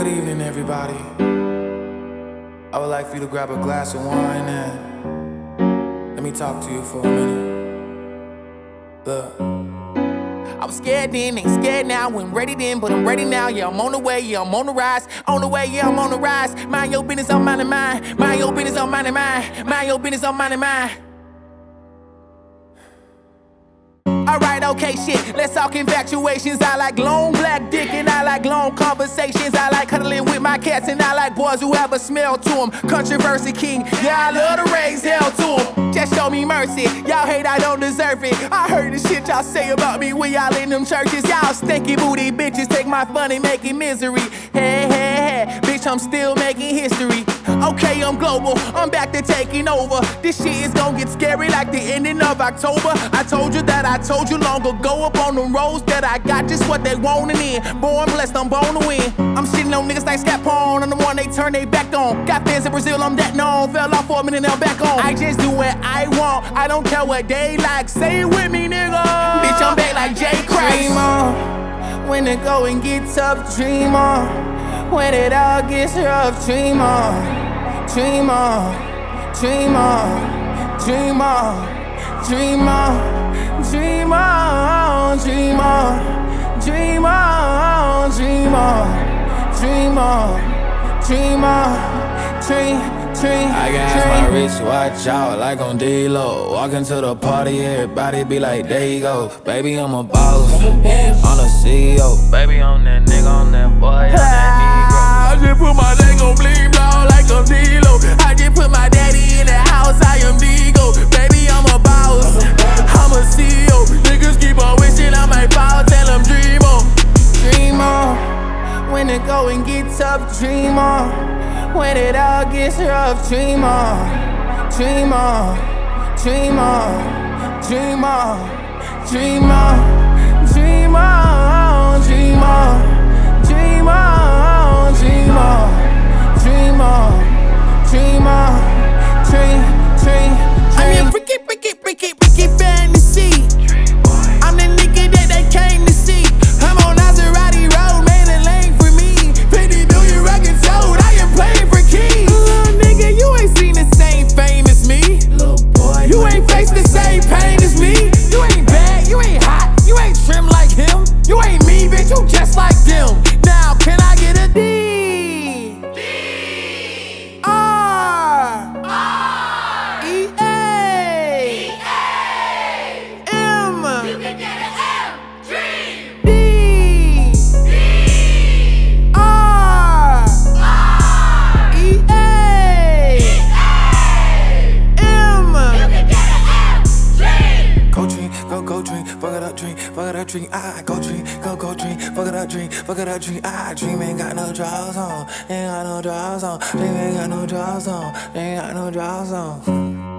evening, everybody. I would like for you to grab a glass of wine and let me talk to you for a minute. Look. I was scared then, ain't scared now. Wasn't ready then, but I'm ready now. Yeah, I'm on the way, yeah, I'm on the rise. On the way, yeah, I'm on the rise. Mind your business, I'm minding mine. Mind your business, I'm minding mine. Mind your business, I'm minding mine. Alright, okay, shit, let's talk infatuations. I like long black dick and I like long conversations. I like cuddling with my cats and I like boys who have a smell to them. Controversy king, yeah, I love to raise hell to them. Just show me mercy, y'all hate I don't deserve it. I heard the shit y'all say about me when y'all in them churches. Y'all stinky booty bitches take my fun and make it misery. Hey, hey, hey, bitch, I'm still making history. Okay, I'm global, I'm back to taking over. This shit is gon' get scary like the ending of October. I told you that I told you long ago up on the roads that I got just what they wanted in. Born blessed, I'm born to win. I'm shitting on niggas like Scapone, I'm the one they turn they back on. Got fans in Brazil, I'm that known. Fell off for a minute, now back on. I just do what I want, I don't care what they like. Say it with me, nigga. Bitch, I'm back like Jay Christ. Dream on, when it go and get tough, dream on. When it all gets rough, dream on. Dream on, dream on, dream on, dream on, dream on, dream on, dream on, dream on, dream on, dream on, dream. I got my wristwatch out like on D-Lo. Walking to the party, everybody be like, there you go. Baby, I'm a boss, I'm a CEO. Baby, I'm that nigga, I'm that boy, I'm that Negro. I just put my leg on bleed blow like I'm D-Lo. I just put my daddy in the house, I am Digo. Baby, I'm a boss, I'm a CEO. Niggas keep on wishing I might fall, tell them dream on. Dream on, when it go and get tough, dream on. When it all gets rough, dream on. Dream on, dream on, dream on, dream on, dream on, dream on, dream on, dream on, dream on, dream on, dream. I'm in freaky fantasy. I'm the nigga that they came to see. I'm on Maserati Road, made a lane for me. 50 billion records sold, I am playing for keys. Nigga, you ain't seen the same fame as me. Little boy, you ain't faced the same pain as me. You ain't bad, you ain't hot, you ain't trim like him. You ain't me, bitch, you just like them. Now, can I get a D? Drink, I go drink, go drink, fuck it up, drink, I dream ain't got no draws on, ain't got no draws on, dream ain't got no draws on, ain't got no draws on.